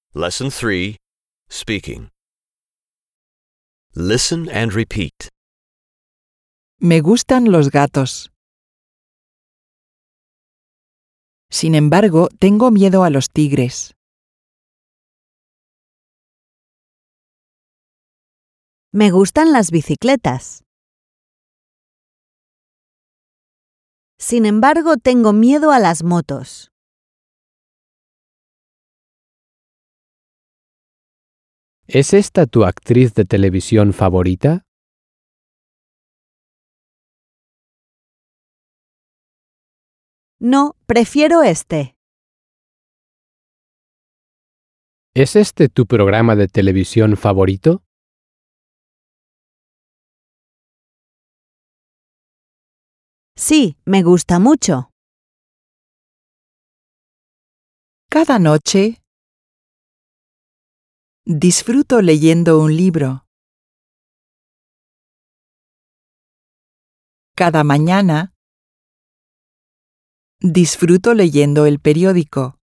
Lesson 3. Speaking. Listen and repeat. Me gustan los gatos. Sin embargo, tengo miedo a los tigres. Me gustan las bicicletas. Sin embargo, tengo miedo a las motos. ¿Es esta tu actriz de televisión favorita? No, prefiero este. ¿Es este tu programa de televisión favorito? Sí, me gusta mucho. Cada noche disfruto leyendo un libro. Cada mañana disfruto leyendo el periódico.